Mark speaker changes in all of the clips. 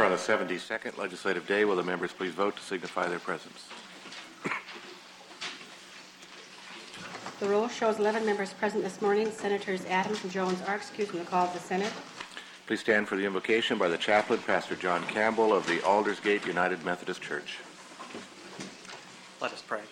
Speaker 1: on the 72nd legislative day. Will the members please vote to signify their presence?
Speaker 2: The roll shows 11 members present this morning. Senators Adams and Jones are excused from the call of the Senate.
Speaker 1: Please stand for the invocation by the chaplain, Pastor John Campbell of the Aldersgate United Methodist Church.
Speaker 3: Let us pray.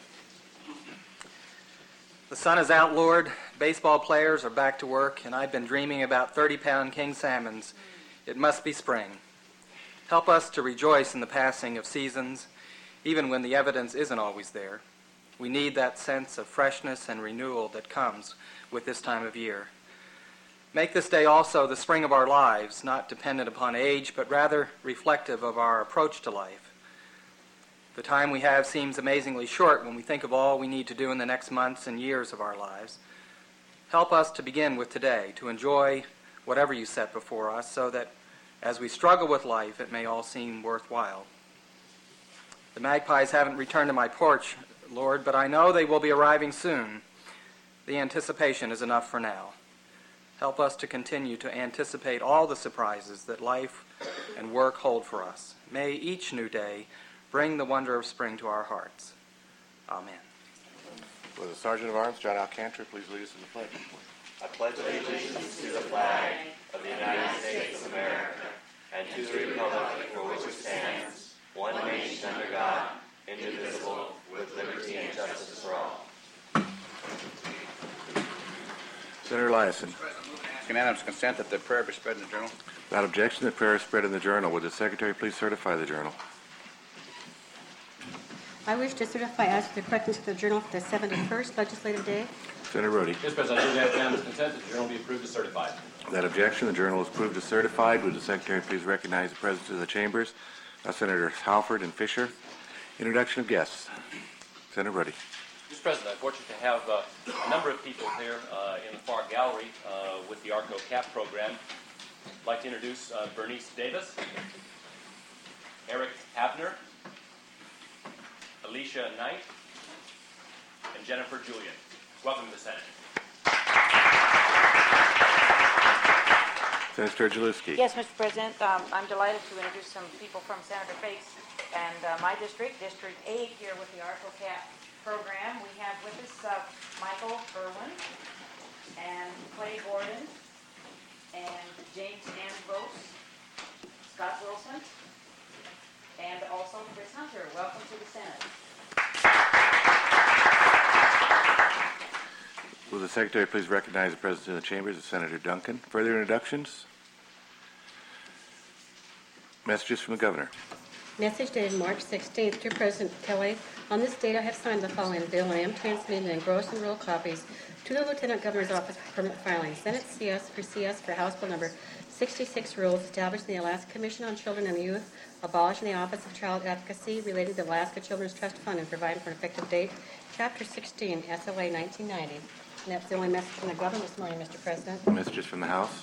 Speaker 3: The sun is out, Lord. Baseball players are back to work, and I've been dreaming about 30-pound king salmons. It must be spring. Help us to rejoice in the passing of seasons, even when the evidence isn't always there. We need that sense of freshness and renewal that comes with this time of year. Make this day also the spring of our lives, not dependent upon age, but rather reflective of our approach to life. The time we have seems amazingly short when we think of all we need to do in the next months and years of our lives. Help us to begin with today, to enjoy whatever you set before us, so that as we struggle with life, it may all seem worthwhile. The magpies haven't returned to my porch, Lord, but I know they will be arriving soon. The anticipation is enough for now. Help us to continue to anticipate all the surprises that life and work hold for us. May each new day bring the wonder of spring to our hearts. Amen.
Speaker 1: Will the Sergeant of Arms, John Alcantara, please lead us in the pledge?
Speaker 4: I pledge allegiance to the flag of the United States of America and to the republic for which it stands, one nation under God, indivisible, with liberty and justice for all.
Speaker 1: Senator Eliason.
Speaker 5: Unanimous consent that the prayer be spread in the journal.
Speaker 1: Without objection, the prayer is spread in the journal. Would the Secretary please certify the journal?
Speaker 2: I wish to certify as to the correctness of the journal for the 71st legislative day.
Speaker 1: Senator Rhodey.
Speaker 6: Mr. President, I move that unanimous consent that the journal be approved as certified.
Speaker 1: Without objection, the journal is approved as certified. Would the Secretary please recognize the presence of the chambers? Senators Halford and Fisher. Introduction of guests. Senator Rhodey.
Speaker 6: Mr. President, I'm fortunate to have a number of people here in the far gallery with the ARCO CAP program. I'd like to introduce Bernice Davis, Eric Abner, Alicia Knight, and Jennifer Julian. Welcome to the Senate.
Speaker 1: Senator Jalewski.
Speaker 7: Yes, Mr. President. I'm delighted to introduce some people from Senator Fake's and my district, District 8, here with the ARCO CAP program. We have with us Michael Irwin and Clay Gordon and James Ambrose, Scott Wilson, and also Chris Hunter. Welcome to the Senate.
Speaker 1: Will the Secretary please recognize the President of the Chambers of Senator Duncan? Further introductions? Messages from the Governor.
Speaker 2: Message dated March 16th to President Kelly. On this date, I have signed the following bill and I am transmitting in gross and roll copies to the Lieutenant Governor's Office for permanent filing. Senate CS for House Bill number 66 rules establishing the Alaska Commission on Children and Youth, abolishing the Office of Child Advocacy related to the Alaska Children's Trust Fund and providing for an effective date. Chapter 16, SLA 1990. And that's the only message from the Governor this morning, Mr. President.
Speaker 1: Messages from the House.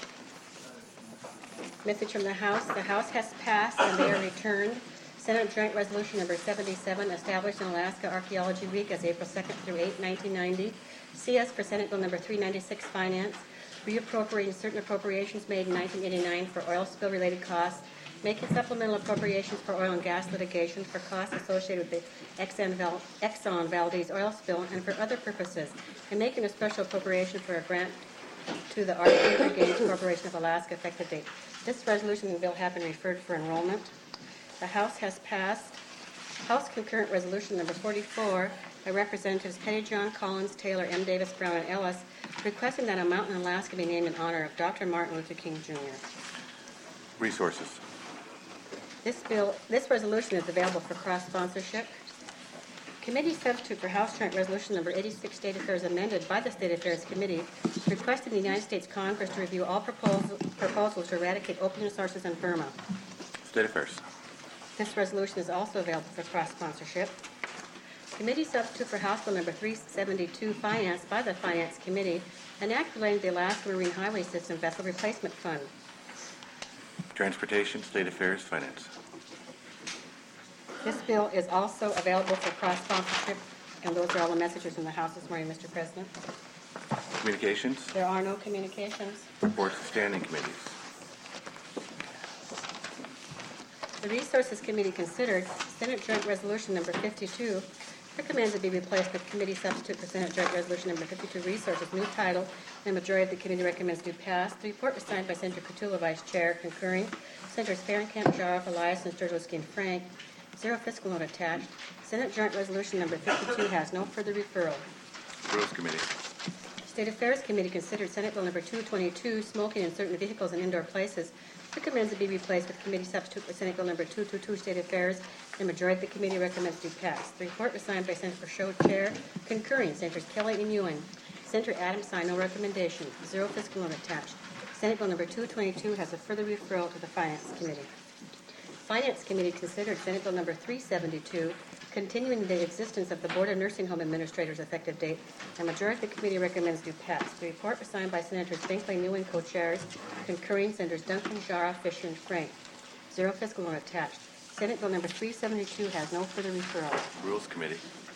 Speaker 2: Message from the House. The House has passed and they are returned. Senate Joint Resolution number 77, established in Alaska Archaeology Week as April 2nd through 8, 1990. CS for Senate Bill number 396, Finance, reappropriating certain appropriations made in 1989 for oil spill-related costs, making supplemental appropriations for oil and gas litigation for costs associated with the Exxon Valdez oil spill and for other purposes, and making a special appropriation for a grant to the Arctic Games Corporation of Alaska effective date. This resolution and bill have been referred for enrollment. The House has passed House Concurrent Resolution number 44 by Representatives Pettyjohn, Collins, Taylor, M. Davis, Brown, and Ellis, requesting that a mountain in Alaska be named in honor of Dr. Martin Luther King, Jr.
Speaker 1: Resources.
Speaker 2: This resolution is available for cross-sponsorship. Committee substitute for House Joint Resolution number 86, State Affairs amended by the State Affairs Committee, requesting the United States Congress to review all proposals to eradicate opium sources in Burma.
Speaker 1: State Affairs.
Speaker 2: This resolution is also available for cross-sponsorship. Committee substitute for House Bill number 372, financed by the Finance Committee, an act relating to the Alaska Marine Highway System Vessel Replacement Fund.
Speaker 1: Transportation, State Affairs, Finance.
Speaker 2: This bill is also available for cross-sponsorship, and those are all the messages in the House this morning, Mr. President.
Speaker 1: Communications.
Speaker 2: There are no communications.
Speaker 1: Reports of standing committees.
Speaker 2: The Resources Committee considered Senate Joint Resolution Number 52, recommends it be replaced with committee substitute for Senate Joint Resolution Number 52, Resources, new title, and the majority of the committee recommends do pass. The report was signed by Senator Cotulla, Vice Chair, concurring. Senators Fahrenkamp, Jaroff, Elias, and Sturgill-Lewski, and Frank. Zero fiscal note attached. Senate Joint Resolution Number 52 has no further referral.
Speaker 1: Rules Committee.
Speaker 2: State Affairs Committee considered Senate Bill Number 222, smoking in certain vehicles and indoor places, recommends it be replaced with committee substitute for Senate Bill Number 222, State Affairs. The majority of the committee recommends do pass. The report was signed by Senator Show, Chair, concurring. Senators Kelly and Ewing. Senator Adams signed no recommendation. Zero fiscal note attached. Senate Bill Number 222 has a further referral to the Finance Committee. Finance Committee considered Senate Bill Number 372, continuing the existence of the Board of Nursing Home Administrators effective date. The majority of the committee recommends do pass. The report was signed by Senators Binkley and Ewing, co-chairs, concurring. Senators Duncan, Jara, Fisher, and Frank. Zero fiscal note attached. Senate Bill Number 372 has no further referral.
Speaker 1: Rules Committee.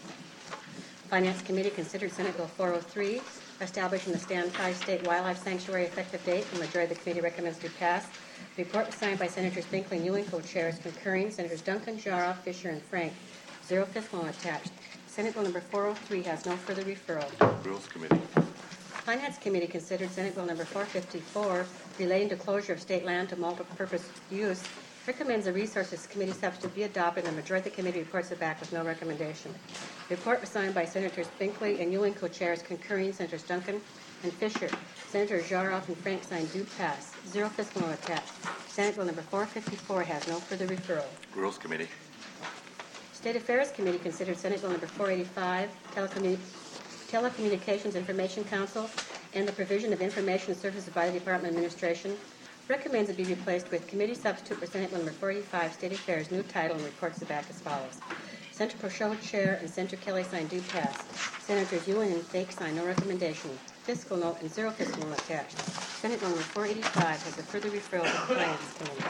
Speaker 2: Finance Committee considered Senate Bill 403, establishing the Stand-Pie State Wildlife Sanctuary effective date. The majority of the committee recommends do pass. The report was signed by Senators Binkley and Ewing, co-chairs, concurring. Senators Duncan, Jara, Fisher, and Frank. Zero fiscal note attached. Senate Bill Number 403 has no further referral.
Speaker 1: Rules Committee.
Speaker 2: Finance Committee considered Senate Bill Number 454, relating to closure of state land to multi-purpose use, recommends the Resources Committee substitute be adopted, and the majority of the committee reports it back with no recommendation. The report was signed by Senators Binkley and Ewing, co-chairs, concurring. Senators Duncan and Fisher. Senators Jaroff and Frank signed do pass. Zero fiscal note attached. Senate Bill Number 454 has no further referral.
Speaker 1: Rules Committee.
Speaker 2: State Affairs Committee considered Senate Bill Number 485, Telecommunications Information Council, and the provision of information services by the Department of Administration. Recommends it be replaced with committee substitute for Senate Bill Number 485, State Affairs, new title, and reports it back as follows. Senator Pochot, Chair, and Senator Kelly signed do pass. Senators Ewing and Fake signed no recommendation. Fiscal note and zero fiscal note attached. Senate Bill Number 485 has a further referral to the Finance Committee.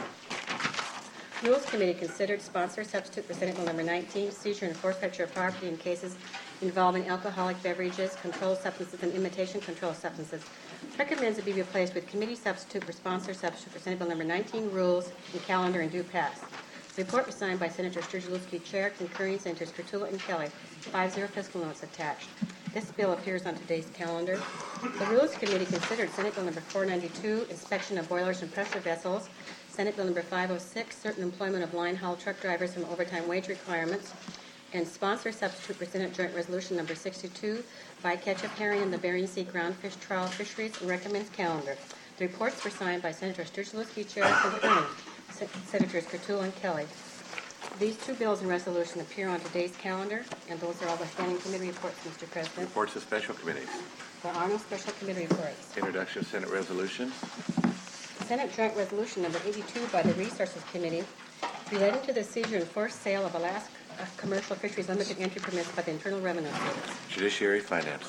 Speaker 2: Rules Committee considered sponsor substitute for Senate Bill Number 19, seizure and forfeiture of property in cases involving alcoholic beverages, controlled substances, and imitation controlled substances. Recommends it be replaced with committee substitute for sponsor substitute for Senate Bill Number 19, rules and calendar, and do pass. The report was signed by Senator Sturgill-Lewski, Chair, concurring. Senators Cotulla and Kelly. 5-0 fiscal notes attached. This bill appears on today's calendar. The Rules Committee considered Senate Bill Number 492, inspection of boilers and pressure vessels. Senate Bill Number 506, certain employment of line haul truck drivers and overtime wage requirements. And sponsor substitute for Senate Joint Resolution Number 62, bycatch of herring in the Bering Sea groundfish trial fisheries, and recommends calendar. The reports were signed by Senator Sturgill-Lewski, Chair, concurring. Senators Cotulla and Kelly. These two bills and resolution appear on today's calendar, and those are all the standing committee reports, Mr. President.
Speaker 1: Reports of special committees.
Speaker 2: There are no special committee reports.
Speaker 1: Introduction of Senate resolutions.
Speaker 2: Senate Joint Resolution Number 82 by the Resources Committee relating to the seizure and forced sale of Alaska commercial fisheries limited entry permits by the Internal Revenue Service.
Speaker 1: Judiciary Finance.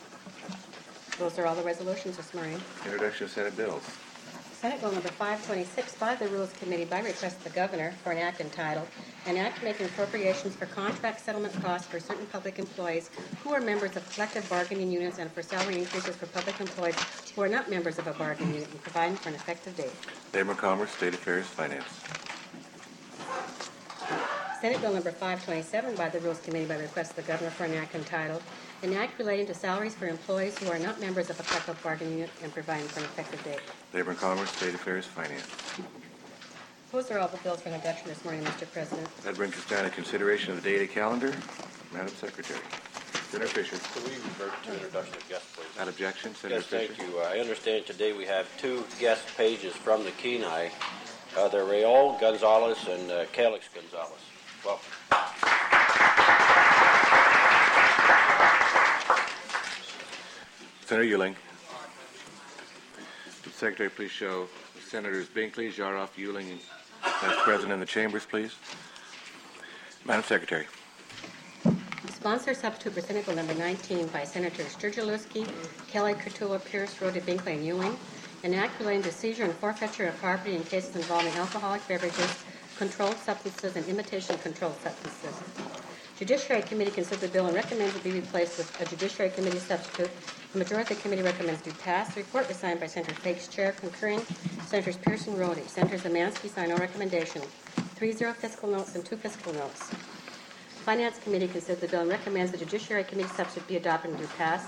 Speaker 2: Those are all the resolutions this morning.
Speaker 1: Introduction of Senate bills.
Speaker 2: Senate Bill Number 526 by the Rules Committee by request of the Governor for an act entitled, An Act Making Appropriations for Contract Settlement Costs for Certain Public Employees who are members of collective bargaining units and for salary increases for public employees who are not members of a bargaining unit and providing for an effective date.
Speaker 1: Labor and Commerce, State Affairs, Finance.
Speaker 2: Senate Bill Number 527 by the Rules Committee by request of the Governor for an act entitled, An Act Relating to Salaries for Employees who are not members of a collective bargaining unit and providing for an effective date.
Speaker 1: Labor and Commerce, State Affairs, Finance.
Speaker 2: Those are all the bills for introduction this morning, Mr. President.
Speaker 1: That brings us down to consideration of the daily calendar. Madam Secretary. Senator Fisher.
Speaker 8: Can we revert to introduction of guests, please?
Speaker 1: Without objection, Senator
Speaker 8: Yes,
Speaker 1: Fisher.
Speaker 8: thank you. I understand today we have two guest pages from the Kenai. They're Raul Gonzalez and Calix Gonzalez. Welcome.
Speaker 1: Senator Euling. Would the Secretary please show Senators Binkley, Jaroff, Euling, as present in the chambers, please? Madam Secretary.
Speaker 2: Sponsor substitute for Senate Bill Number 19 by Senators Sturgill-Lewski, Kelly, Cotulla, Pierce, Rhoda, Binkley, and Ewing. An act relating to seizure and forfeiture of property in cases involving alcoholic beverages, controlled substances, and imitation controlled substances. Judiciary Committee considered the bill and recommends it be replaced with a Judiciary Committee substitute. The majority of the committee recommends do pass. The report was signed by Senator Fakes, Chair, concurring. Senators Pierce and Rhodey. Senators Zamansky signed no recommendation. 3 zero fiscal notes and 2 fiscal notes. Finance Committee considers the bill and recommends the Judiciary Committee substitute be adopted and do pass.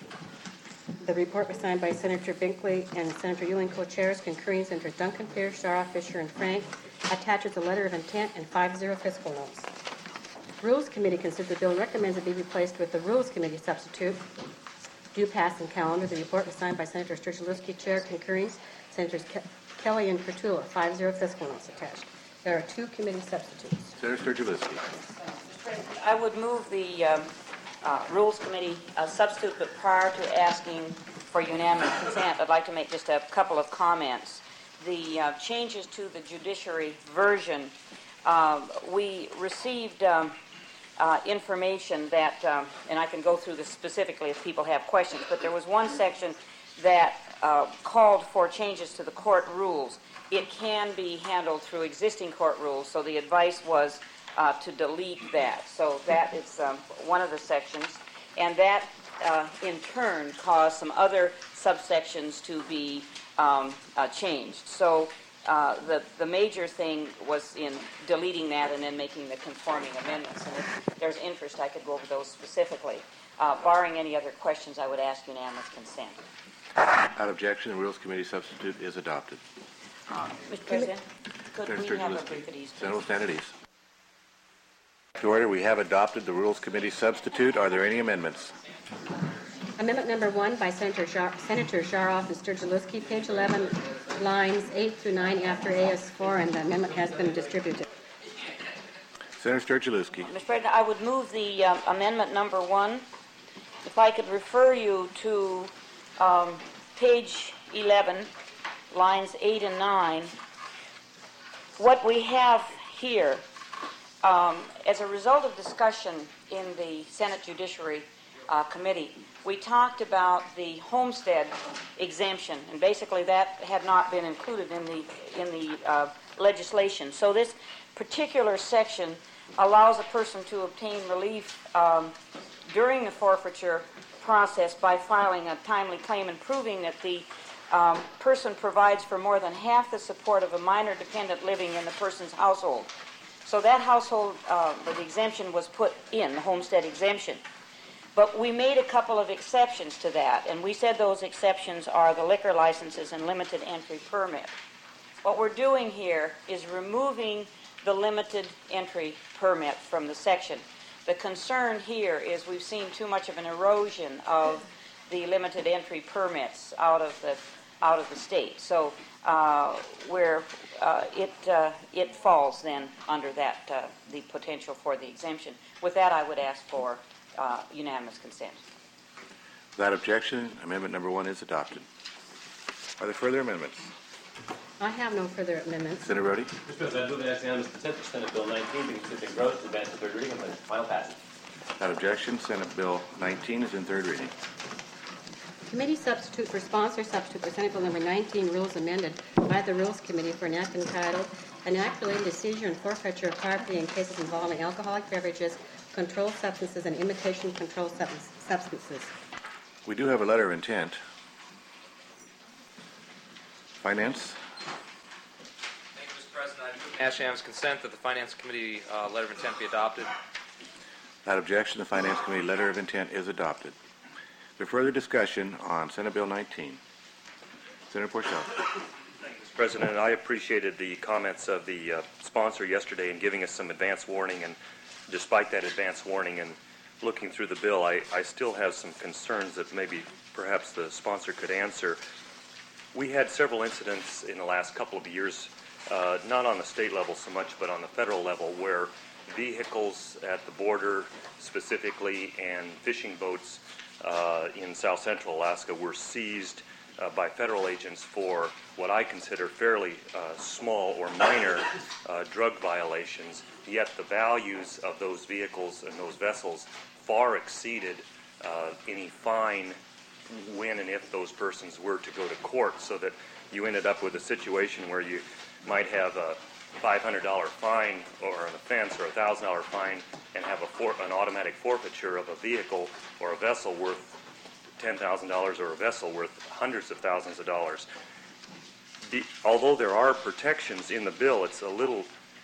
Speaker 2: The report was signed by Senator Binkley and Senator Ewing, co-chairs, concurring Senators Duncan, Pierce, Shara, Fisher, and Frank. Attaches a letter of intent and 5 zero fiscal notes. Rules Committee considers the bill and recommends it be replaced with the Rules Committee substitute. Do pass and calendar. The report was signed by Senator Sturgill-Lewski, chair, concurring Senators Kelly and Petula. 5 zero fiscal notes attached. There are 2 committee substitutes.
Speaker 1: Senator Sturgill-Lewski.
Speaker 7: I would move the Rules Committee substitute, but prior to asking for unanimous consent, I'd like to make just a couple of comments. The changes to the judiciary version, we received information that, and I can go through this specifically if people have questions, but there was one section that called for changes to the court rules. It can be handled through existing court rules, so the advice was to delete that. So that is one of the sections, and that in turn caused some other subsections to be changed. So the major thing was in deleting that and then making the conforming amendments. And if there's interest, I could go over those specifically. Barring any other questions, I would ask unanimous consent.
Speaker 1: Without objection, the Rules Committee substitute is adopted.
Speaker 7: Mr. President, could we have a brief at ease, please?
Speaker 1: Senator will stand at ease. To order, we have adopted the Rules Committee substitute. Are there any amendments?
Speaker 2: Amendment number 1 by Senator Sharroff and Sturgill-Lewski, page 11, lines 8 through 9 after AS4, and the amendment has been distributed.
Speaker 1: Senator Sturgill-Lewski.
Speaker 7: Mr. President, I would move the amendment number 1. If I could refer you to page 11, lines 8 and 9. What we have here, as a result of discussion in the Senate Judiciary Committee, we talked about the homestead exemption, and basically that had not been included in the legislation. So this particular section allows a person to obtain relief during the forfeiture process by filing a timely claim and proving that the person provides for more than half the support of a minor dependent living in the person's household. So that household, the exemption was put in, the homestead exemption. But we made a couple of exceptions to that, and we said those exceptions are the liquor licenses and limited entry permit. What we're doing here is removing the limited entry permit from the section. The concern here is we've seen too much of an erosion of the limited entry permits out of the state. So it falls then under that the potential for the exemption. With that, I would ask for unanimous consent.
Speaker 1: Without objection, amendment number 1 is adopted. Are there further amendments?
Speaker 2: I have no further amendments.
Speaker 1: Senator Rhodey.
Speaker 6: Mr. President, I move and ask unanimous consent for Senate Bill 19 being considered in gross, advance to third reading, and final passage.
Speaker 1: Without objection, Senate Bill 19 is in third reading.
Speaker 2: Committee substitute for sponsor substitute for Senate Bill number 19, rules amended by the Rules Committee for an act entitled An Act Relating to Seizure and Forfeiture of Property in Cases Involving Alcoholic Beverages, Controlled Substances, and Imitation Controlled Substances.
Speaker 1: We do have a letter of intent. Finance.
Speaker 9: Thank you, Mr. President. I move and ask unanimous consent that the Finance Committee letter of intent be adopted.
Speaker 1: Without objection, the Finance Committee letter of intent is adopted. Is there further discussion on Senate Bill 19? Senator Porchel.
Speaker 10: Mr. President, I appreciated the comments of the sponsor yesterday in giving us some advance warning, and despite that advance warning and looking through the bill, I still have some concerns that maybe perhaps the sponsor could answer. We had several incidents in the last couple of years, not on the state level so much, but on the federal level, where vehicles at the border specifically and fishing boats in south central Alaska were seized by federal agents for what I consider fairly small or minor drug violations, yet the values of those vehicles and those vessels far exceeded any fine when and if those persons were to go to court, so that you ended up with a situation where you might have a $500 fine or an offense or a $1,000 fine and have an automatic forfeiture of a vehicle or a vessel worth $10,000 or a vessel worth hundreds of thousands of dollars. Although there are protections in the bill, it's a little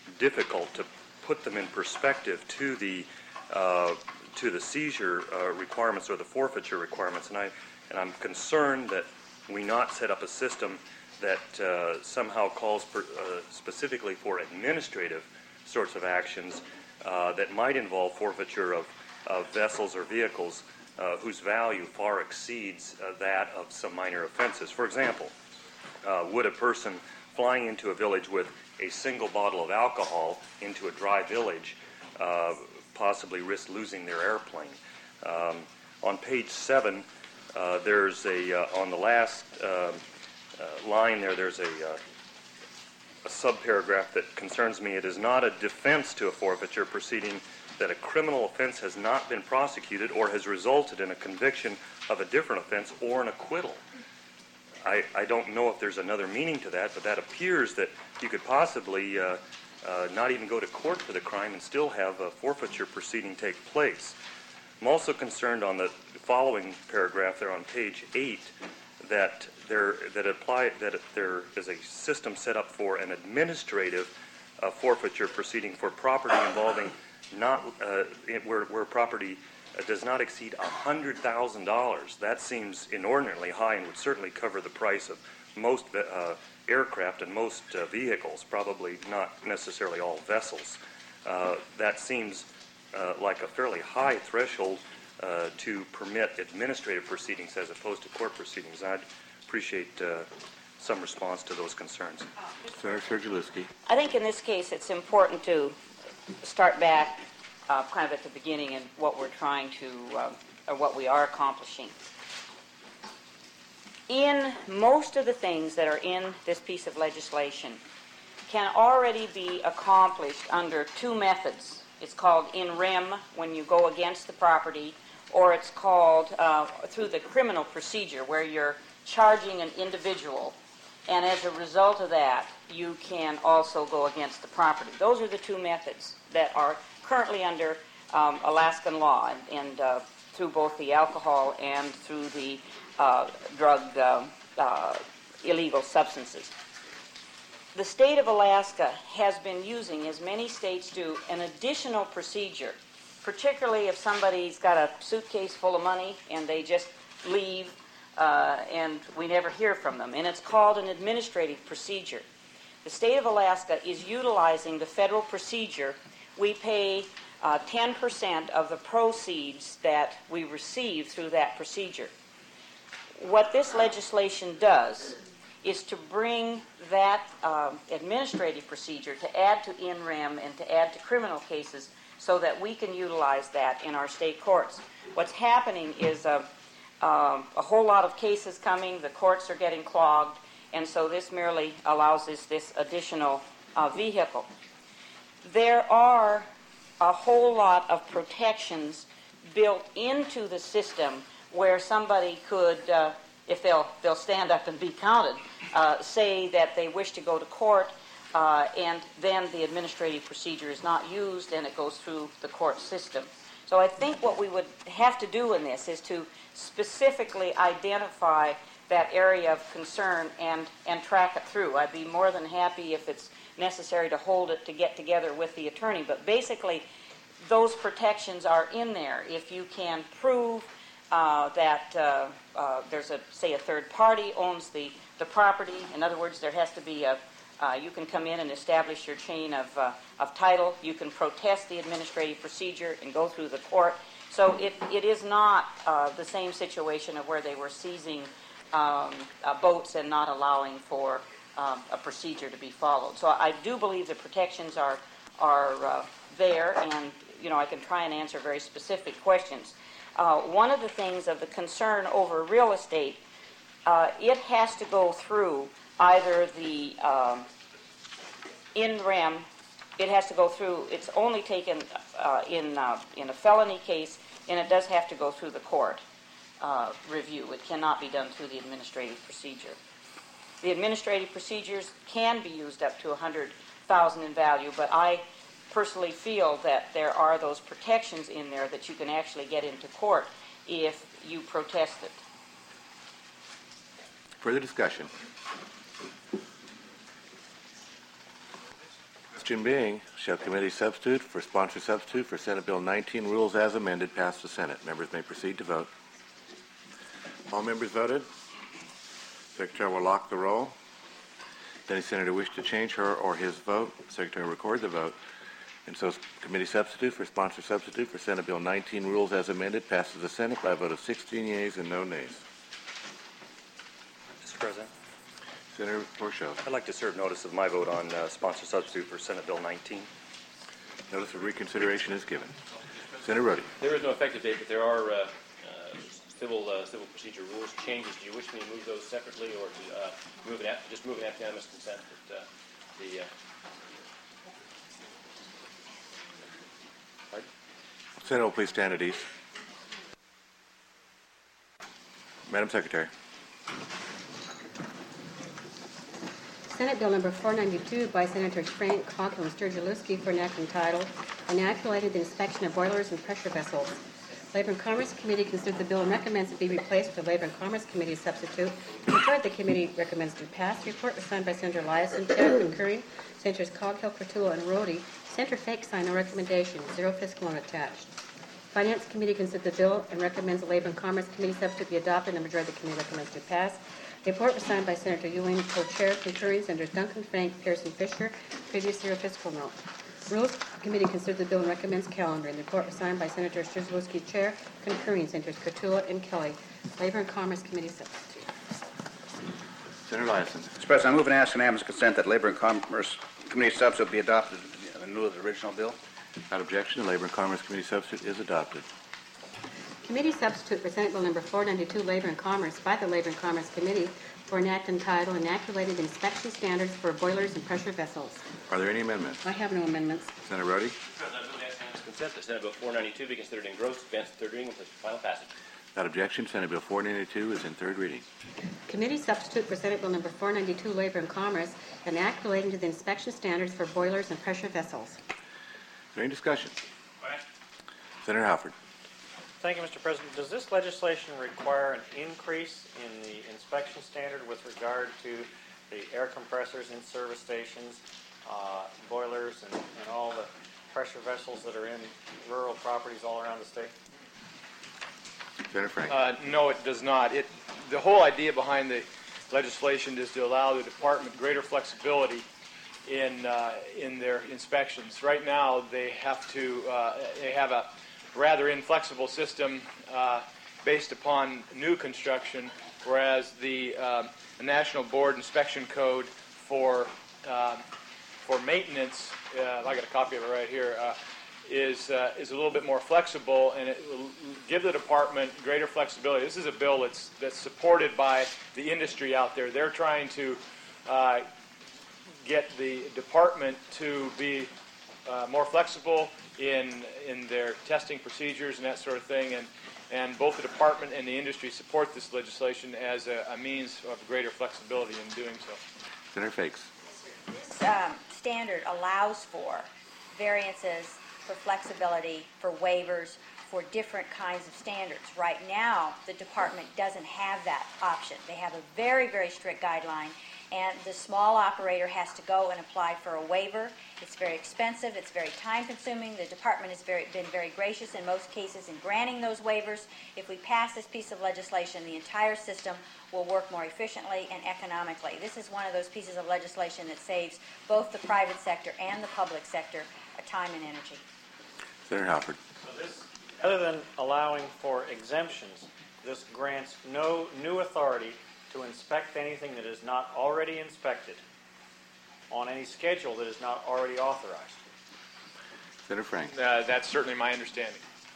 Speaker 10: difficult to put them in perspective to the seizure requirements or the forfeiture requirements, and I'm concerned that we not set up a system that somehow calls specifically for administrative sorts of actions that might involve forfeiture of vessels or vehicles whose value far exceeds that of some minor offenses. For example, would a person flying into a village with a single bottle of alcohol into a dry village possibly risk losing their airplane? On page 7, there's on the last line there's a subparagraph that concerns me. It is not a defense to a forfeiture proceeding that a criminal offense has not been prosecuted or has resulted in a conviction of a different offense or an acquittal. I don't know if there's another meaning to that, but that appears that you could possibly not even go to court for the crime and still have a forfeiture proceeding take place. I'm also concerned on the following paragraph there on page 8 that there is a system set up for an administrative forfeiture proceeding for property involving where property does not exceed $100,000. That seems inordinately high and would certainly cover the price of most aircraft and most vehicles, probably not necessarily all vessels. That seems like a fairly high threshold to permit administrative proceedings as opposed to court proceedings. I'd appreciate some response to those concerns.
Speaker 1: Senator Sergilewski.
Speaker 7: I think in this case it's important to start back kind of at the beginning and what we're trying to, or what we are accomplishing. In most of the things that are in this piece of legislation can already be accomplished under two methods. It's called in rem when you go against the property, or it's called through the criminal procedure where you're charging an individual, and as a result of that you can also go against the property. Those are the two methods that are currently under Alaskan law and through both the alcohol and through the drug illegal substances. The state of Alaska has been using, as many states do, an additional procedure, particularly if somebody's got a suitcase full of money and they just leave and we never hear from them, and it's called an administrative procedure. The state of Alaska is utilizing the federal procedure. We pay 10% of the proceeds that we receive through that procedure. What this legislation does is to bring that administrative procedure to add to in rem and to add to criminal cases so that we can utilize that in our state courts. What's happening is a whole lot of cases coming, the courts are getting clogged, and so this merely allows us this additional vehicle. There are a whole lot of protections built into the system where somebody could, if they'll stand up and be counted, say that they wish to go to court, and then the administrative procedure is not used and it goes through the court system. So I think what we would have to do in this is to specifically identify that area of concern and track it through. I'd be more than happy if it's necessary to hold it to get together with the attorney, but basically those protections are in there. If you can prove that there's a third party owns the property, in other words, there has to be you can come in and establish your chain of title. You can protest the administrative procedure and go through the court. So it is not the same situation of where they were seizing boats and not allowing for a procedure to be followed. So I do believe the protections are there, and I can try and answer very specific questions. One of the things of the concern over real estate, it has to go through either the in rem. It has to go through. It's only taken in a felony case, and it does have to go through the court review. It cannot be done through the administrative procedure. The administrative procedures can be used up to $100,000 in value, but I personally feel that there are those protections in there that you can actually get into court if you protest it.
Speaker 1: Further discussion? Question being, shall committee substitute for sponsor substitute for Senate Bill 19 rules as amended pass the Senate? Members may proceed to vote. All members voted. Secretary will lock the roll. If any senator wish to change her or his vote, Secretary will record the vote. And so committee substitute for sponsor substitute for Senate Bill 19 rules as amended passes the Senate by a vote of 16 yeas and no nays.
Speaker 10: Mr. President,
Speaker 1: Senator Porchel.
Speaker 10: I'd like to serve notice of my vote on sponsor substitute for Senate Bill 19.
Speaker 1: Notice of reconsideration is given. Senator Rhodey.
Speaker 6: There is no effective date, but there are civil procedure rules changes. Do you wish me to move those separately, or to move an unanimous consent? That,
Speaker 1: Senator will please stand at ease. Madam Secretary.
Speaker 2: Senate Bill number 492 by Senators Frank, Coghill, and Sturgill-Lewski for enacting title, enacted the inspection of boilers and pressure vessels. Labor and Commerce Committee considered the bill and recommends it be replaced with the Labor and Commerce Committee substitute. The committee recommends to pass. The report was signed by Senator Eliason, chair concurring, Senators Coghill, Cotulla, and Rhodey. Senator Fake signed no recommendation, 0 fiscal note attached. Finance Committee considered the bill and recommends the Labor and Commerce Committee substitute be adopted, and the majority of the committee recommends to pass. The report was signed by Senator Ewing, co-chair, concurring, Senators Duncan, Frank, Pearson, Fisher, previous 0 fiscal note. Rules Committee considered the bill and recommends calendar, and the report was signed by Senator Sturgill-Lewski, chair, concurring, Senators Cotulla and Kelly. Labor and Commerce Committee substitute.
Speaker 1: Senator Eliason.
Speaker 5: Mr. President, I move and ask unanimous consent that Labor and Commerce Committee substitute be adopted in lieu of the original bill.
Speaker 1: Without objection, the Labor and Commerce Committee substitute is adopted.
Speaker 2: Committee substitute for Senate Bill number 492, Labor and Commerce, by the Labor and Commerce Committee for enacting title, enacted inspection standards for boilers and pressure vessels.
Speaker 1: Are there any amendments?
Speaker 2: I have no amendments.
Speaker 1: Senator Rhodey.
Speaker 6: President, I move to ask unanimous consent that Senate Bill 492 be considered engrossed, advanced to third reading, and placed for final passage.
Speaker 1: Without objection, Senate Bill 492 is in third reading.
Speaker 2: Committee substitute for Senate Bill number 492, Labor and Commerce, an act relating to the inspection standards for boilers and pressure vessels.
Speaker 1: Is there any discussion? Senator Halford.
Speaker 11: Thank you, Mr. President. Does this legislation require an increase in the inspection standard with regard to the air compressors in service stations, boilers, and all the pressure vessels that are in rural properties all around the state?
Speaker 1: Senator Frank.
Speaker 12: No, it does not. The whole idea behind the legislation is to allow the department greater flexibility in their inspections. Right now, they have a rather inflexible system based upon new construction, whereas the National Board Inspection Code for maintenance, I got a copy of it right here, is a little bit more flexible, and it will give the department greater flexibility. This is a bill that's supported by the industry out there. They're trying to get the department to be more flexible in their testing procedures and that sort of thing, and both the department and the industry support this legislation as a means of greater flexibility in doing so.
Speaker 1: Senator Fakes.
Speaker 13: This standard allows for variances, for flexibility, for waivers, for different kinds of standards. Right now, the department doesn't have that option. They have a very, very strict guideline, and the small operator has to go and apply for a waiver. It's very expensive. It's very time-consuming. The department has been very gracious in most cases in granting those waivers. If we pass this piece of legislation, the entire system will work more efficiently and economically. This is one of those pieces of legislation that saves both the private sector and the public sector time and energy.
Speaker 1: Senator Halford.
Speaker 11: So this, other than allowing for exemptions, this grants no new authority to inspect anything that is not already inspected on any schedule that is not already authorized.
Speaker 1: Senator Frank.
Speaker 12: That's certainly my understanding.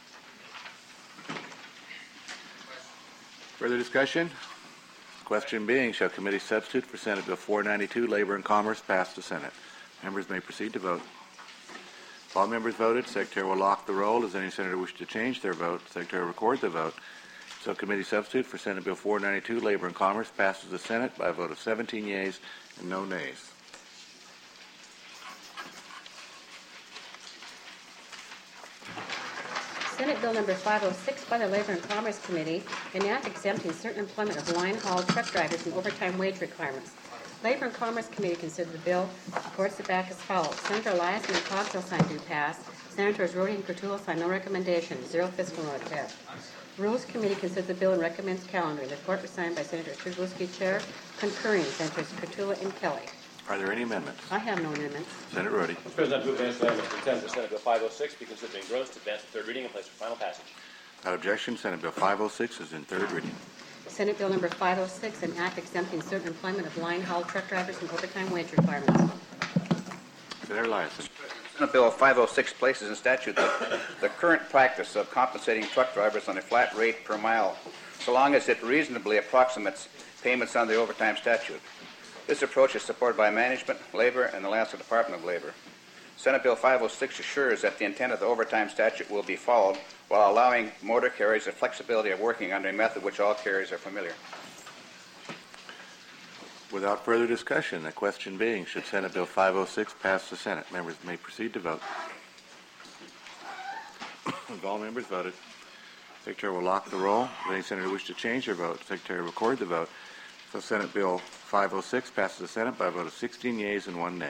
Speaker 1: Further discussion? Question being, shall committee substitute for Senate Bill 492, Labor and Commerce, pass the Senate? Members may proceed to vote. If all members voted, Secretary will lock the roll. Does any senator wish to change their vote? Secretary will record the vote. So committee substitute for Senate Bill 492, Labor and Commerce, passes the Senate by a vote of 17 yeas and no nays.
Speaker 2: Senate Bill number 506 by the Labor and Commerce Committee, an act exempting certain employment of line haul truck drivers from overtime wage requirements. Labor and Commerce Committee considered the bill, reports it back as follows. Senator Elias and Cogdill signed do pass. Senators Rhodey and Cotulo signed no recommendation, 0 fiscal note attached. Rules Committee considered the bill and recommends calendar. The report was signed by Senator Strzelecki, Chair, concurring Senators Cotulo and Kelly.
Speaker 1: Are there any amendments?
Speaker 2: I have no amendments.
Speaker 1: Senator Rhodey.
Speaker 6: Mr. President, I move to unanimous consent that Senate Bill 506 be considered engrossed, advance to third reading, and place for final passage.
Speaker 1: Without objection, Senate Bill 506 is in third reading.
Speaker 2: Senate Bill number 506, an act exempting certain employment of line haul truck drivers from overtime wage requirements.
Speaker 1: Senator Elias.
Speaker 5: Senate Bill 506 places in statute the current practice of compensating truck drivers on a flat rate per mile, so long as it reasonably approximates payments on the overtime statute. This approach is supported by management, labor, and the Alaska Department of Labor. Senate Bill 506 assures that the intent of the overtime statute will be followed while allowing motor carriers the flexibility of working under a method which all carriers are familiar.
Speaker 1: Without further discussion, the question being, should Senate Bill 506 pass the Senate? Members may proceed to vote. Have all members voted? Secretary will lock the roll. If any senator wish to change their vote, Secretary will record the vote. So Senate Bill 506 passes the Senate by a vote of 16 yeas and 1 nay.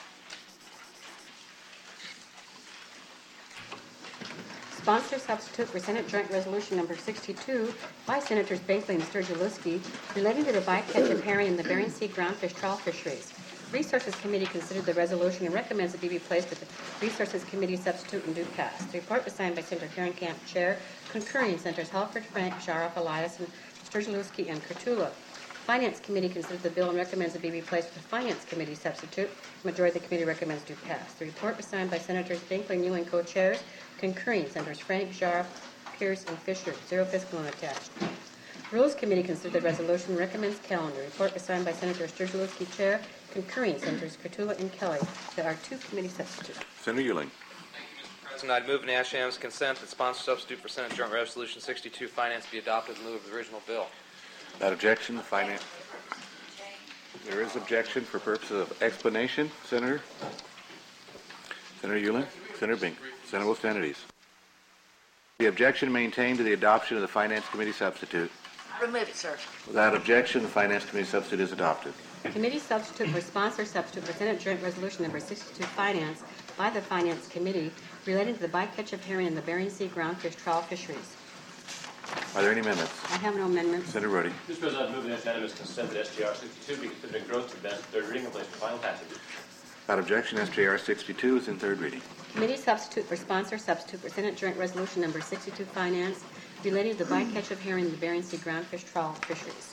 Speaker 2: Sponsor substitute for Senate Joint Resolution number 62 by Senators Binkley and Strzelecki relating to the bycatch of herring in the Bering Sea groundfish trawl fisheries. Resources Committee considered the resolution and recommends it be replaced with the Resources Committee substitute and do pass. The report was signed by Senator Herrenkamp, Chair, concurring Senators Halford, Frank, Sharaf, Elias, and Strzelecki and Cotulo. Finance Committee considered the bill and recommends it be replaced with the Finance Committee substitute. The majority of the committee recommends do pass. The report was signed by Senators Binkley and Ewing, co-chairs, concurring Senators Frank, Sharaf, Pierce, and Fisher. 0 fiscal note attached. Rules Committee considered the resolution and recommends calendar. The report was signed by Senator Strzelecki, Chair, concurring Senators Cotulo and Kelly. There are 2 committee substitutes.
Speaker 1: Senator Ewing.
Speaker 9: President, I'd move and ask unanimous consent that sponsor substitute for Senate Joint Resolution 62 Finance be adopted in lieu of the original bill.
Speaker 1: Without objection, the finance. There is objection for purposes of explanation. Senator Ewing. Senator Bink. Senator Wolf-Dennedes. The objection maintained to the adoption of the Finance Committee substitute.
Speaker 7: Remove it, sir.
Speaker 1: Without objection, the Finance Committee substitute is adopted.
Speaker 2: Committee substitute for sponsor substitute for Senate Joint Resolution number 62 Finance by the Finance Committee relating to the bycatch of herring in the Bering Sea groundfish trawl fisheries.
Speaker 1: Are there any amendments?
Speaker 2: I have no amendments.
Speaker 1: Senator Rhodey.
Speaker 6: Mr. President, I move and unanimous consent that SJR 62 be considered engrossed, advance to third reading, and place for final passage.
Speaker 1: Without objection, SJR 62 is in third reading.
Speaker 2: Committee substitute for sponsor substitute for Senate Joint Resolution number 62 Finance relating to the bycatch of herring in the Bering Sea groundfish trawl fisheries.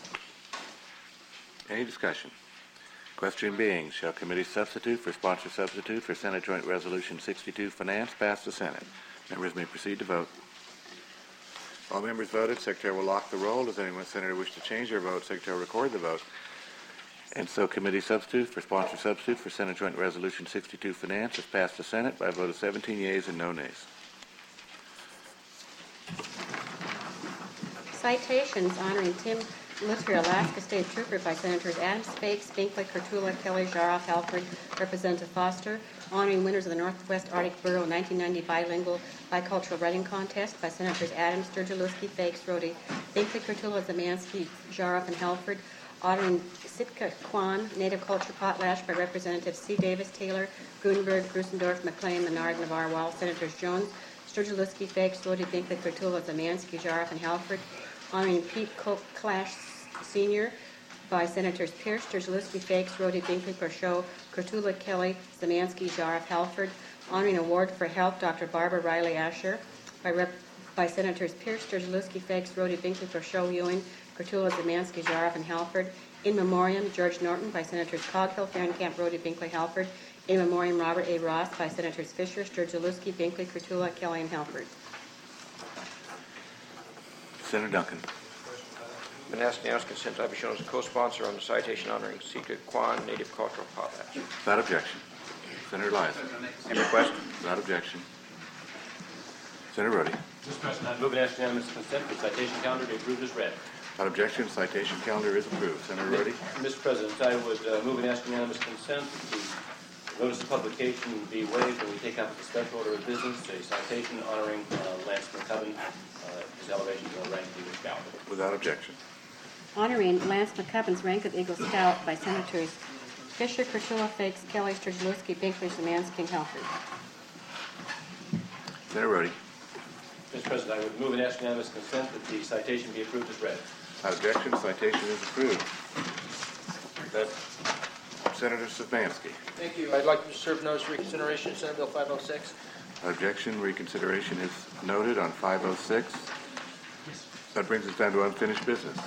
Speaker 1: Any discussion? Question being, shall committee substitute for sponsor substitute for Senate Joint Resolution 62 Finance pass the Senate? Members may proceed to vote. All members voted. Secretary will lock the roll. Does anyone senator wish to change their vote? Secretary will record the vote. And so committee substitute for sponsor substitute for Senate Joint Resolution 62 Finance has passed the Senate by a vote of 17 yeas and no nays.
Speaker 2: Citations honoring Tim Luther, Alaska State Trooper by Senators Adams, Fakes, Binkley, Cotulo, Kelly, Jaroff, Halford, Representative Foster. Honoring winners of the Northwest Arctic Borough 1990 Bilingual Bicultural Writing Contest by Senators Adams, Strzelecki, Fakes, Rhodey, Binkley, Cotulo, Zemansky, Jaroff, and Halford. Honoring Sitka Kwan Native Culture Potlatch by Representatives C. Davis, Taylor, Gutenberg, Grusendorf, McLean, Menard, Navarre, Wall. Senators Jones, Strzelecki, Fakes, Rhodey, Binkley, Cotulo, Zemansky, Jaroff, and Halford. Honoring Pete Clash Sr. by Senators Pierce, Strzelecki, Fakes, Rhodey, Binkley, Purcell, Cotulo, Kelly, Zemansky, Jaroff, Halford. Honoring Award for Health, Dr. Barbara Riley Asher by Senators Pierce, Strzelecki, Fakes, Rhodey, Binkley, Purcell, Ewing, Cotulo, Zemansky, Jaroff, and Halford. In memoriam, George Norton by Senators Coghill, Fahrenkamp, Rhodey, Binkley, Halford. In memoriam, Robert A. Ross by Senators Fisher, Strzelecki, Binkley, Cotulo, Kelly, and Halford.
Speaker 1: Senator Duncan.
Speaker 14: Been asked unanimous consent I be shown as a co-sponsor on the citation honoring Sitka Kwan Native Cultural Potlatch.
Speaker 1: Without objection. Senator Elias.
Speaker 5: Any request?
Speaker 1: Without objection. Senator Rhodey.
Speaker 6: Mr. President, I move and ask unanimous consent for the citation calendar be approved as read.
Speaker 1: Without objection, citation calendar is approved. Senator Rhodey.
Speaker 6: Mr. President, I would move and ask unanimous consent that the notice of publication be waived and we take up the special order of business a citation honoring Lance McCubbin, his elevation to a rank leader scout.
Speaker 1: Without objection.
Speaker 2: honoring Lance McCubbin's rank of Eagle Scout by Senators Fisher, Kershula, Fakes, Kelly, Sturgill-Lewski, Binkley, Szymanski, and Halford.
Speaker 1: Senator Rhodey.
Speaker 6: Mr. President, I would move and ask unanimous consent that the citation be approved as read.
Speaker 1: Without objection, citation is approved. Senator Szymanski.
Speaker 15: Thank you. I'd like to serve notice of reconsideration of Senate Bill 506.
Speaker 1: Objection. Reconsideration is noted on 506. That brings us down to unfinished business.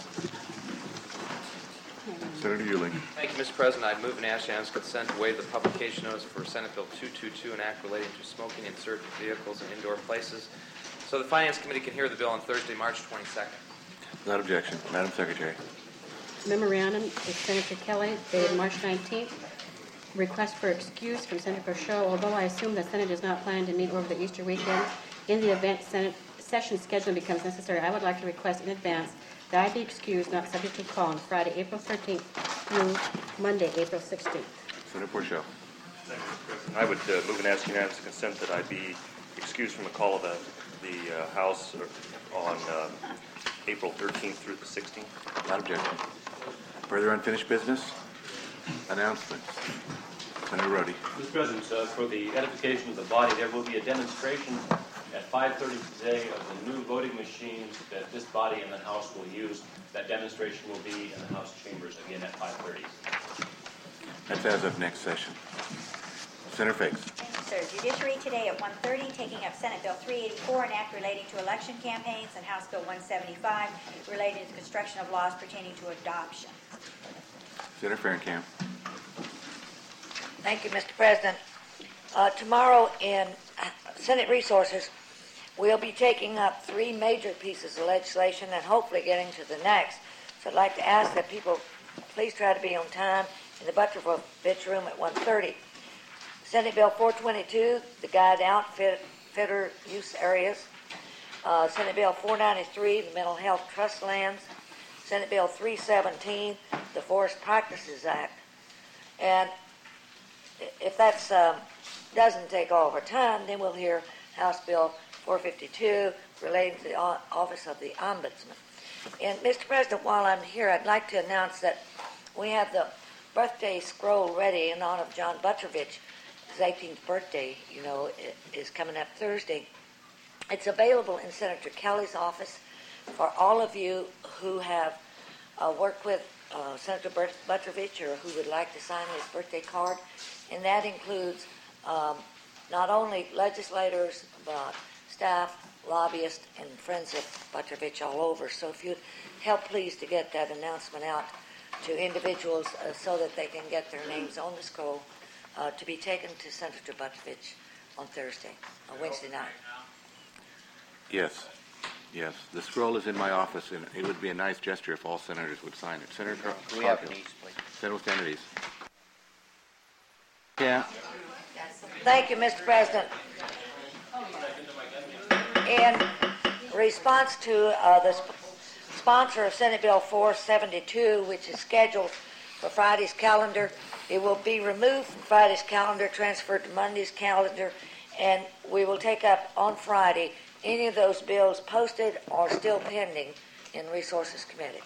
Speaker 1: Senator Euling.
Speaker 9: Thank you, Mr. President. I'd move and ask unanimous consent to waive the publication notice for Senate Bill 222, an act relating to smoking in certain vehicles and indoor places, so the Finance Committee can hear the bill on Thursday, March 22nd.
Speaker 1: Without objection. Madam Secretary.
Speaker 2: Memorandum of Senator Kelly dated March 19th. Request for excuse from Senator Show. Although I assume the Senate is not planning to meet over the Easter weekend, in the event Senate session scheduling becomes necessary, I would like to request in advance that I be excused, not subject to call, on Friday, April 13th through Monday, April 16th.
Speaker 1: Senator Porchel.
Speaker 10: I would move and ask unanimous consent that I be excused from the call of the House on April 13th through the 16th.
Speaker 1: Without objection. Further unfinished business? Announcements. Senator Rhodey.
Speaker 6: Mr. President, for the edification of the body, there will be a demonstration at 5:30 today of the new voting machines that this body and the House will use. That demonstration will be in the House chambers again at 5:30.
Speaker 1: That's as of next session. Senator Fakes.
Speaker 13: Thank you, sir. Judiciary today at 1:30, taking up Senate Bill 384, an act relating to election campaigns, and House Bill 175, relating to construction of laws pertaining to adoption.
Speaker 1: Senator Farrenkamp.
Speaker 16: Thank you, Mr. President. Tomorrow in Senate Resources, we'll be taking up 3 major pieces of legislation and hopefully getting to the next. So I'd like to ask that people please try to be on time in the Butrovich room at 1:30. Senate Bill 422, the guide outfitter use areas. Senate Bill 493, the Mental Health Trust Lands. Senate Bill 317, the Forest Practices Act. And if that doesn't take all of our time, then we'll hear House Bill 452 relating to the Office of the Ombudsman. And Mr. President, while I'm here, I'd like to announce that we have the birthday scroll ready in honor of John Butrovich. His 18th birthday, is coming up Thursday. It's available in Senator Kelly's office for all of you who have worked with Senator Butrovich or who would like to sign his birthday card. And that includes not only legislators, but staff, lobbyists, and friends of Butrovich all over. So if you'd help please to get that announcement out to individuals so that they can get their names on the scroll to be taken to Senator Butrovich on Wednesday night.
Speaker 1: Yes. Yes. The scroll is in my office, and it would be a nice gesture if all senators would sign it. Senator Cargill.
Speaker 5: We have an ease, please.
Speaker 1: Senator stand at ease. Yeah.
Speaker 16: Thank you, Mr. President. In response to the sponsor of Senate Bill 472, which is scheduled for Friday's calendar, it will be removed from Friday's calendar, transferred to Monday's calendar, and we will take up on Friday any of those bills posted or still pending in Resources Committee.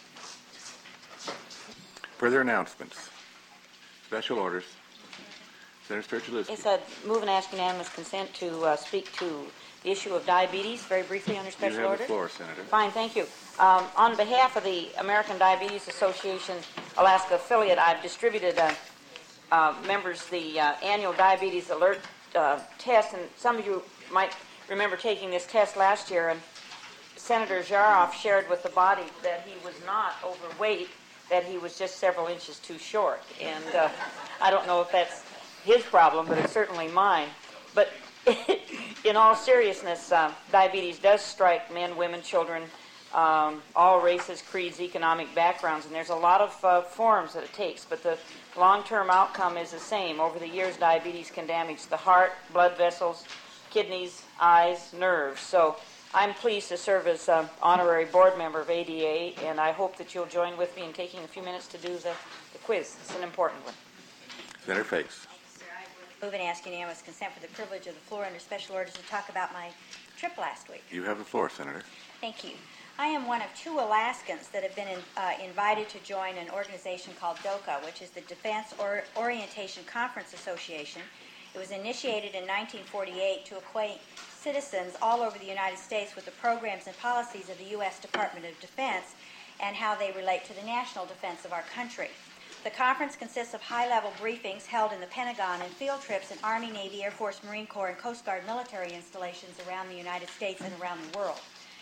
Speaker 1: Further announcements. Special orders. Senator Sturgill-Lewski.
Speaker 7: Yes, I'd move and ask unanimous consent to speak to the issue of diabetes very briefly under special
Speaker 1: you have
Speaker 7: order.
Speaker 1: The floor, Senator.
Speaker 7: Fine, thank you. On behalf of the American Diabetes Association Alaska affiliate, I've distributed members the annual diabetes alert test, and some of you might remember taking this test last year, and Senator Zaroff shared with the body that he was not overweight, that he was just several inches too short. And I don't know if that's his problem, but it's certainly mine. But in all seriousness, diabetes does strike men, women, children, all races, creeds, economic backgrounds, and there's a lot of forms that it takes, but the long-term outcome is the same. Over the years, diabetes can damage the heart, blood vessels, kidneys, eyes, nerves. So I'm pleased to serve as honorary board member of ADA, and I hope that you'll join with me in taking a few minutes to do the quiz. It's an important one.
Speaker 1: Senator Fakes.
Speaker 13: Move and ask unanimous consent for the privilege of the floor under special orders to talk about my trip last week.
Speaker 1: You have the floor, Senator.
Speaker 13: Thank you. I am one of 2 Alaskans that have been invited to join an organization called DOCA, which is the Defense Orientation Conference Association. It was initiated in 1948 to acquaint citizens all over the United States with the programs and policies of the U.S. Department of Defense and how they relate to the national defense of our country. The conference consists of high-level briefings held in the Pentagon and field trips in Army, Navy, Air Force, Marine Corps, and Coast Guard military installations around the United States and around the world.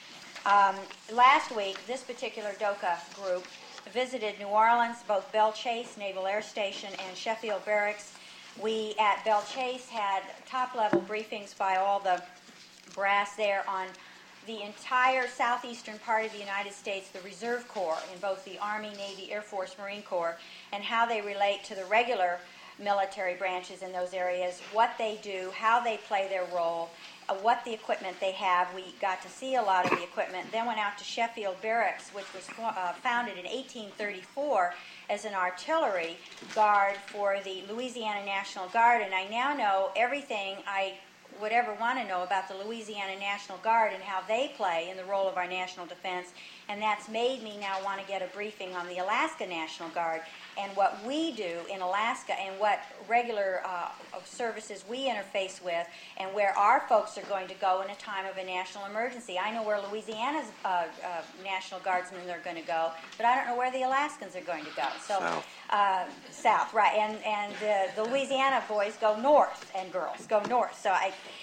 Speaker 13: Last week, this particular DOCA group visited New Orleans, both Belle Chase Naval Air Station and Sheffield Barracks. We, at Belle Chase, had top-level briefings by all the brass there on the entire southeastern part of the United States, the Reserve Corps in both the Army, Navy, Air Force, Marine Corps, and how they relate to the regular military branches in those areas, what they do, how they play their role, what the equipment they have. We got to see a lot of the equipment. Then went out to Sheffield Barracks, which was founded in 1834 as an artillery guard for the Louisiana National Guard, and I now know everything I would ever want to know about the Louisiana National Guard and how they play in the role of our national defense, and that's made me now want to get a briefing on the Alaska National Guard and what we do in Alaska and what regular services we interface with and where our folks are going to go in a time of a national emergency. I know where Louisiana's National Guardsmen are going to go, but I don't know where the Alaskans are going to go. So south, right, and the Louisiana boys go north and girls go north. So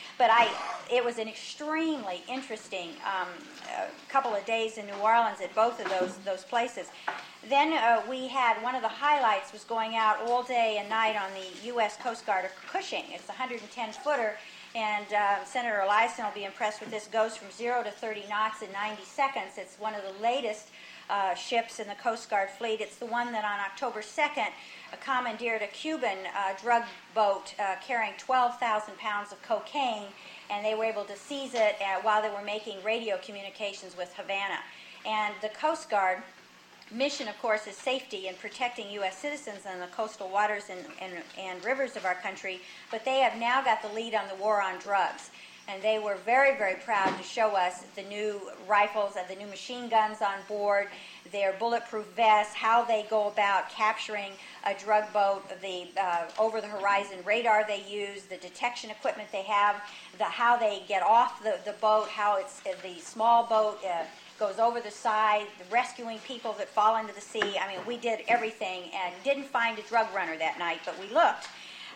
Speaker 13: it was an extremely interesting couple of days in New Orleans at both of those places. Then we had one of the highlights was going out all day and night on the U.S. Coast Guard of Cushing. It's a 110-footer, and Senator Eliason will be impressed with this. Goes from 0 to 30 knots in 90 seconds. It's one of the latest ships in the Coast Guard fleet. It's the one that on October 2nd commandeered a Cuban drug boat carrying 12,000 pounds of cocaine, and they were able to seize it while they were making radio communications with Havana. And the Coast Guard mission, of course, is safety and protecting U.S. citizens on the coastal waters and rivers of our country, but they have now got the lead on the war on drugs. And they were very, very proud to show us the new rifles and the new machine guns on board, their bulletproof vests, how they go about capturing a drug boat, the over-the-horizon radar they use, the detection equipment they have, how they get off the boat, how it's the small boat goes over the side, rescuing people that fall into the sea. I mean, we did everything and didn't find a drug runner that night, but we looked.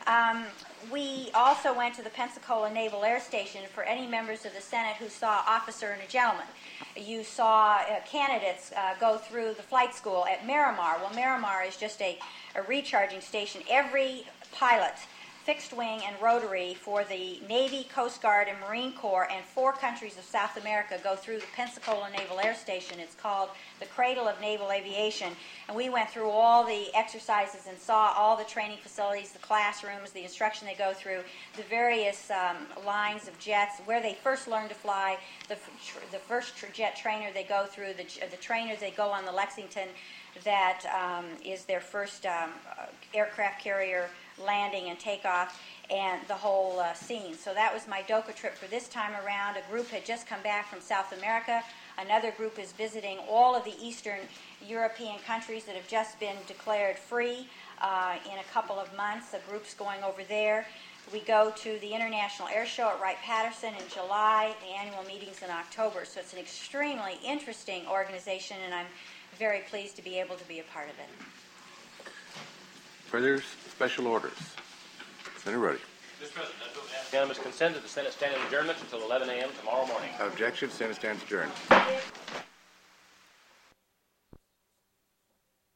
Speaker 13: We also went to the Pensacola Naval Air Station. For any members of the Senate who saw Officer and a Gentleman, you saw candidates go through the flight school at Miramar. Well, Miramar is just a recharging station. Every pilot, fixed wing and rotary for the Navy, Coast Guard, and Marine Corps, and 4 countries of South America go through the Pensacola Naval Air Station. It's called the Cradle of Naval Aviation, and we went through all the exercises and saw all the training facilities, the classrooms, the instruction they go through, the various lines of jets, where they first learn to fly, the first jet trainer they go through, the trainers they go on the Lexington, that is their first aircraft carrier landing and takeoff, and the whole scene. So that was my DOCA trip for this time around. A group had just come back from South America. Another group is visiting all of the Eastern European countries that have just been declared free in a couple of months. A group's going over there. We go to the International Air Show at Wright-Patterson in July, the annual meetings in October. So it's an extremely interesting organization, and I'm very pleased to be able to be a part of it.
Speaker 1: Further special orders. Senator Ruddy.
Speaker 6: Mr. President, I move to ask unanimous consent to the Senate standing adjournment until 11 a.m. tomorrow morning.
Speaker 1: Objection. Senate stands adjourned.